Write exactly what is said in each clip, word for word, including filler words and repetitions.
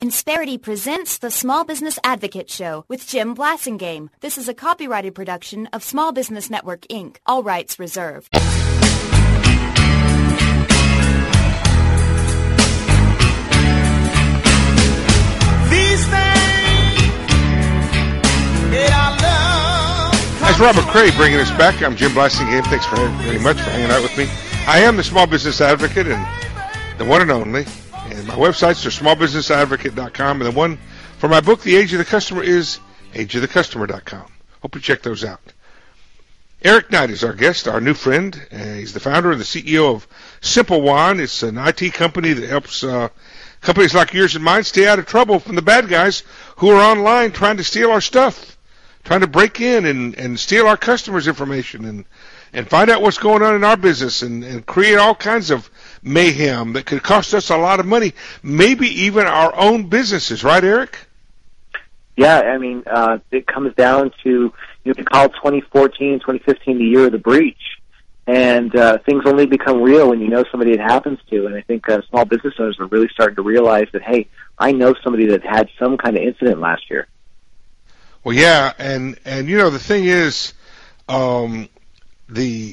Insperity presents the Small Business Advocate Show with Jim Blasingame. This is a copyrighted production of Small Business Network, Incorporated. All rights reserved. These things that I love. That's Robert Cray bringing us back. I'm Jim Blasingame. Thanks for very much for hanging out with me. I am the Small Business Advocate and the one and only. And my websites are small business advocate dot com. And the one for my book, The Age of the Customer, is age of the customer dot com. Hope you check those out. Eric Knight is our guest, our new friend. Uh, he's the founder and the C E O of Simple One. It's an I T company that helps uh, companies like yours and mine stay out of trouble from the bad guys who are online trying to steal our stuff, trying to break in and, and steal our customers' information and, and find out what's going on in our business and, and create all kinds of mayhem that could cost us a lot of money, maybe even our own businesses. Right, Eric? Yeah, I mean, uh, it comes down to, you can call twenty fourteen, twenty fifteen the year of the breach. And uh, things only become real when you know somebody it happens to. And I think uh, small business owners are really starting to realize that, hey, I know somebody that had some kind of incident last year. Well, yeah, and, and you know, the thing is, um, the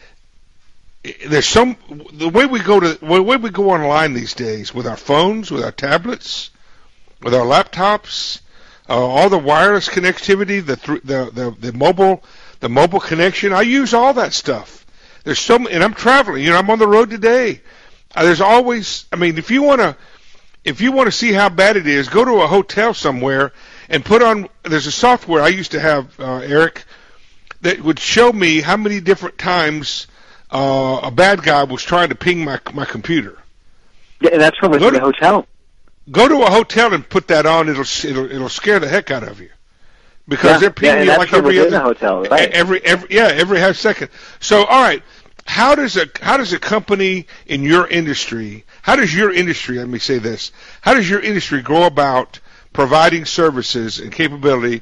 there's some the way we go to the way we go online these days with our phones, with our tablets, with our laptops, uh, all the wireless connectivity, the, th- the the the mobile the mobile connection. I use all that stuff. There's so and I'm traveling. You know, I'm on the road today. Uh, there's always. I mean, if you want to if you want to see how bad it is, go to a hotel somewhere and put on. There's a software I used to have, uh, Eric, that would show me how many different times uh, a bad guy was trying to ping my my computer. Yeah, and that's from go the to, hotel. Go to a hotel and put that on. It'll it'll, it'll scare the heck out of you because yeah, they're pinging yeah, you like every other hotel, right? every every yeah every half second. So all right, how does a how does a company in your industry? How does your industry? Let me say this. How does your industry go about providing services and capability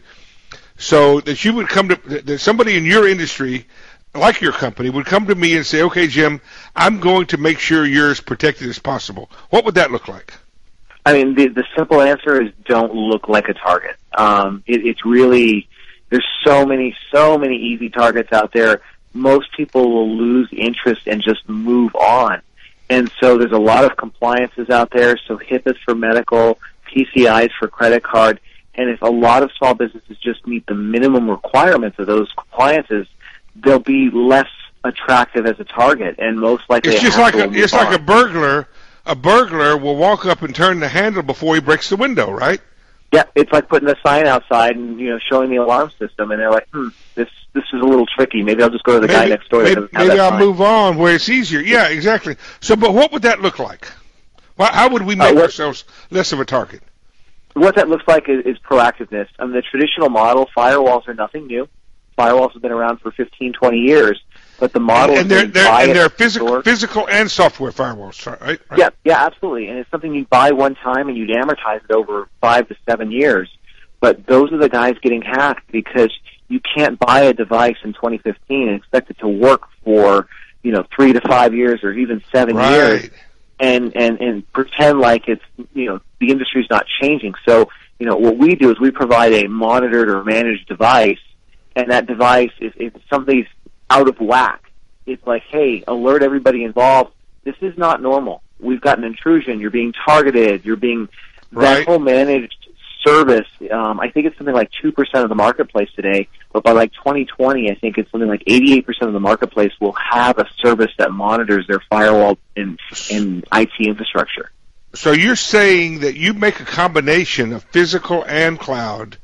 so that you would come to that somebody in your industry, like your company, would come to me and say, okay, Jim, I'm going to make sure you're as protected as possible. What would that look like? I mean, the, the simple answer is don't look like a target. Um, it, it's really, there's so many, so many easy targets out there. Most people will lose interest and just move on. And so there's a lot of compliances out there. So HIPAAs for medical, P C Is for credit card. And if a lot of small businesses just meet the minimum requirements of those compliances, they'll be less attractive as a target, and most likely it's just like a, it's on. like a burglar. A burglar will walk up and turn the handle before he breaks the window, right? Yeah, it's like putting a sign outside and you know showing the alarm system, and they're like, "Hmm, this this is a little tricky. Maybe I'll just go to the maybe, guy next door." Maybe, that maybe maybe I'll sign. move on where it's easier. Yeah, exactly. So, but what would that look like? Well, how would we make uh, what, ourselves less of a target? What that looks like is, is proactiveness. I mean, the traditional model, firewalls are nothing new. Firewalls have been around for fifteen, twenty years, but the model and they're, they're, buy and they're it physical, physical and software firewalls, right? right? Yeah, yeah, absolutely. And it's something you buy one time and you'd amortize it over five to seven years. But those are the guys getting hacked because you can't buy a device in twenty fifteen and expect it to work for you know three to five years or even seven right. years, and and and pretend like it's you know the industry's not changing. So you know what we do is we provide a monitored or managed device. And that device, if, if something's out of whack, it's like, hey, alert everybody involved. This is not normal. We've got an intrusion. You're being targeted. You're being right. that whole managed service. Um, I think it's something like two percent of the marketplace today. But by like twenty twenty, I think it's something like eighty-eight percent of the marketplace will have a service that monitors their firewall and, and I T infrastructure. So you're saying that you make a combination of physical and cloud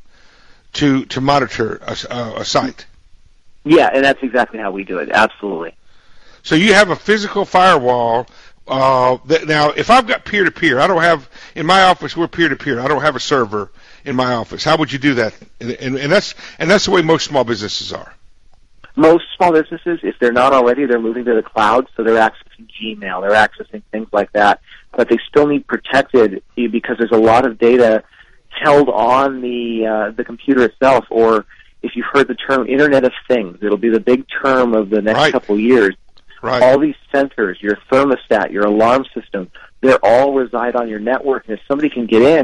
to to monitor a, a, a site. Yeah, and that's exactly how we do it. Absolutely. So you have a physical firewall. Uh, that, now, if I've got peer-to-peer, I don't have in my office. We're peer-to-peer. I don't have a server in my office. How would you do that? And, and, and that's and that's the way most small businesses are. Most small businesses, if they're not already, they're moving to the cloud, so they're accessing Gmail, they're accessing things like that. But they still need protected because there's a lot of data held on the uh, the computer itself, or if you've heard the term Internet of Things, it'll be the big term of the next right. couple of years. Right. All these sensors, your thermostat, your alarm system, they all reside on your network, and if somebody can get in,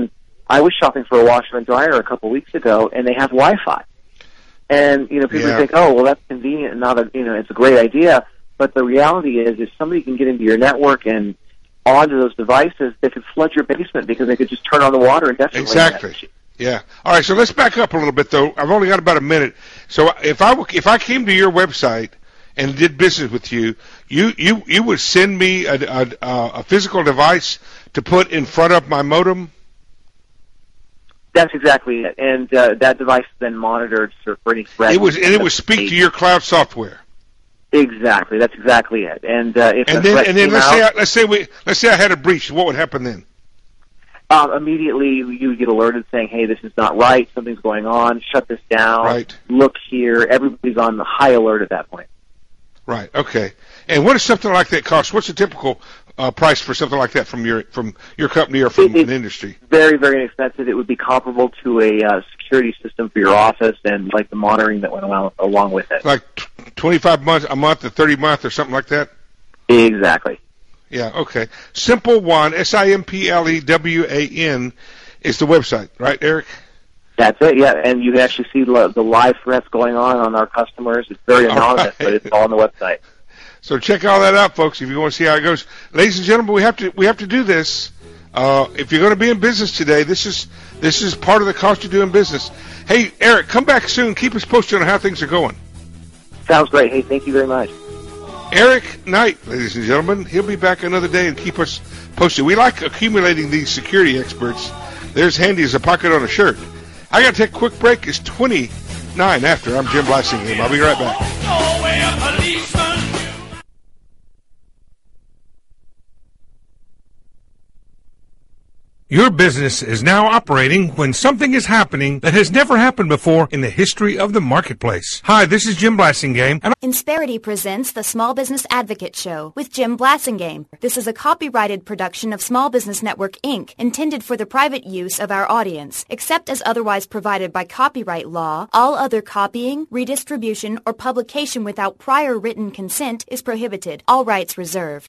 I was shopping for a washer and dryer a couple weeks ago, and they have Wi-Fi. And, you know, people Yeah. think, oh, well, that's convenient and not a, you know, it's a great idea. But the reality is, if somebody can get into your network and onto those devices, they could flood your basement because they could just turn on the water indefinitely. Exactly. Yeah. All right. So let's back up a little bit, though. I've only got about a minute. So if I w- if I came to your website and did business with you, you you, you would send me a, a, a physical device to put in front of my modem. That's exactly it. And uh, that device is then monitored for, for any threat. It was and it would speak to your cloud software. Exactly. That's exactly it. And uh, if And a then threat and then came let's out, say I, let's say we let's say I had a breach. What would happen then? um, immediately you would get alerted saying, "Hey, this is not right. Something's going on. Shut this down. Right. Look here." Everybody's on the high alert at that point. Right. Okay. And what does something like that cost? What's the typical uh, price for something like that from your from your company or from It- it- an industry? Very, very inexpensive. It would be comparable to a uh, security system for your office and like the monitoring that went along, along with it. Like t- twenty-five months, a month, or thirty month, or something like that. Exactly. Yeah. Okay. Simple One, S I M P L E W A N, is the website, right, Eric? That's it, yeah. And you can actually see the, the live threats going on on our customers. It's very All anonymous, right. but it's all on the website. So check all that out, folks, if you want to see how it goes. Ladies and gentlemen, we have to we have to do this. Uh, if you're going to be in business today, this is this is part of the cost of doing business. Hey, Eric, come back soon. Keep us posted on how things are going. Sounds great. Hey, thank you very much. Eric Knight, ladies and gentlemen, he'll be back another day and keep us posted. We like accumulating these security experts. They're as handy as a pocket on a shirt. I got to take a quick break. It's twenty-nine after. I'm Jim Blasingame. I'll be right back. Your business is now operating when something is happening that has never happened before in the history of the marketplace. Hi, this is Jim Blasingame, and Insperity presents the Small Business Advocate Show with Jim Blasingame. This is a copyrighted production of Small Business Network, Incorporated, intended for the private use of our audience. Except as otherwise provided by copyright law, all other copying, redistribution, or publication without prior written consent is prohibited. All rights reserved.